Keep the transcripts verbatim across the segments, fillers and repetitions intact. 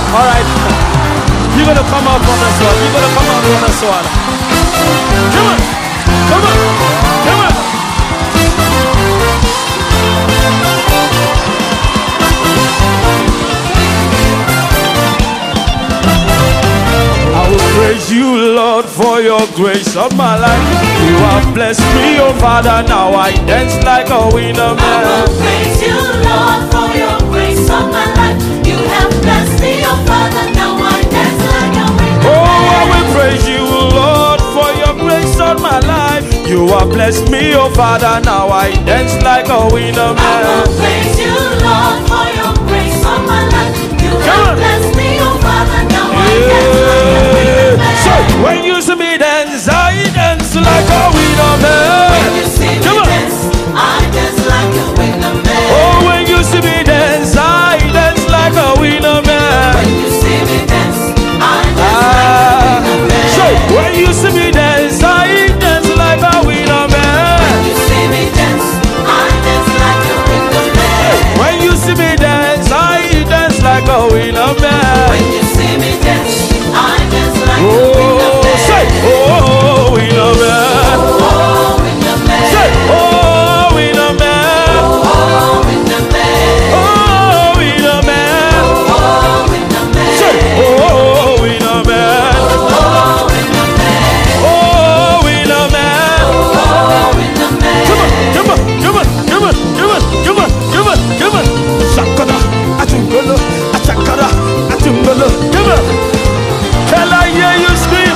All right. You're gonna come up on this one. You're gonna come up on this one. Come on. Come on. Come on. I will praise you, Lord, for your grace on my life. You have blessed me, oh Father. Now I dance like a winner man. I will praise you, Lord, for your grace on my life. You have blessed me, oh Father. Now I dance like a winner man. Oh, I will praise you, Lord, for your grace on my life. You have blessed me, oh Father. Now I dance like a winner man. I will praise you, Lord, for your grace on my life. You have blessed me, oh Father. Now I dance like a winner man. So when you see me dance, I dance like a winner man. When you see me dance, I dance like a winner man. Oh, when you see me dance, I dance like a winner man. When you see me dance, I dance Ah. like a winner man. So when you see me dance, I dance like a winner man. When you see me dance, I dance like a winner man. When you see me dance, I dance like a winner man. When you see me dance, I dance like a Oh, winner man. say, oh, winner man. Oh, winner man. Say, oh, winner man. Oh, winner man. Oh, winner man. Oh, winner man. Say, oh, winner man. Oh, winner man. Oh, winner man. Oh, winner man. Come on, come on, come on, come on, come on, come on, come on, come on. Shakara, atungolo, achakara, atungolo. Come on. Can I hear you scream?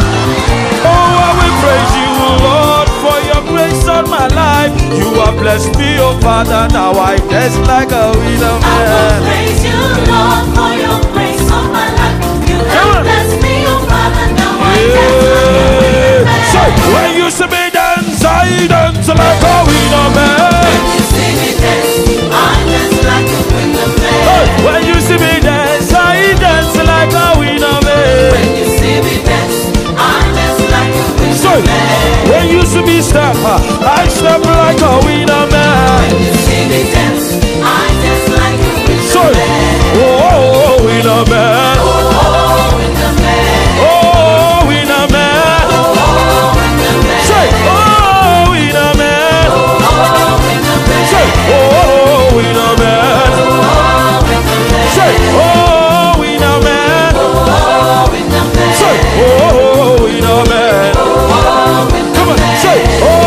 Oh, I will praise you, Lord, for your grace on my life. You have blessed me, oh Father. Now I dance like a winner I will man. praise you, Lord, for your grace on my life. You Come on. have blessed me, oh Father. Now I dance like a winner Yeah. man. So when you see me dance, I dance like a winner man. When you see me dance, I dance like a winner man. Hey, when you see me dance, I dance like a winner man. When you see me dance, I dance like a winner So man. when you see me step, I step like a winner man. When you see me dance, I dance like a winner So man. oh, oh, winner man. Oh, winner man. Oh, winner man. Oh, winner man. Say oh, winner man. Oh, winner man. Say oh, winner man. Oh, winner man. Say oh, winner man. Oh, winner man. Say oh, winner man. Oh, winner Come on, man. say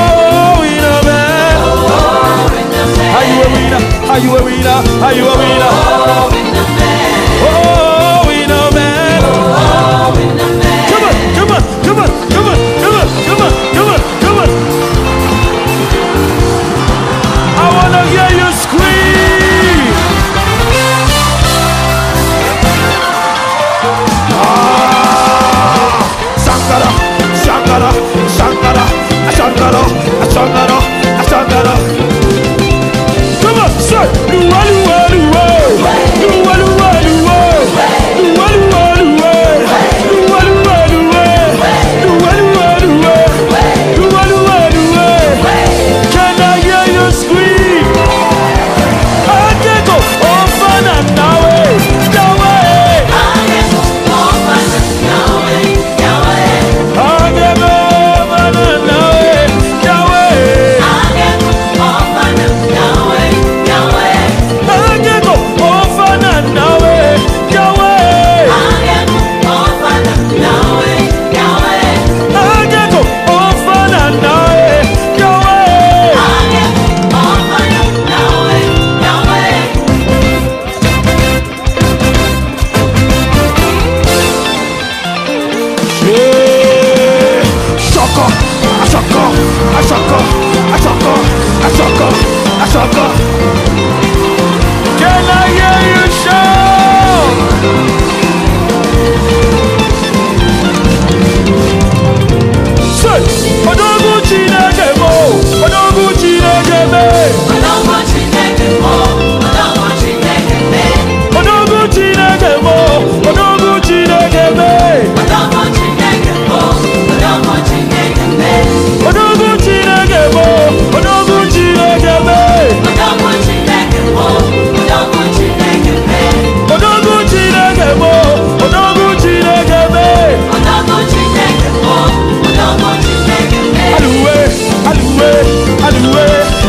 oh, winner man. Oh, winner man. Are you a winner? Are you a winner? Are you a winner? Oh, winner man. Oh, winner man. Oh, winner man. Come on, come on, come on, come on, come on, come on, come on, come on. I wanna hear you scream. Ah, Shankara, Shankara, Shankara, Shankara, Shankara, Shankara. Come on, say, Lua, Lua, Lua.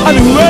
Hallelujah.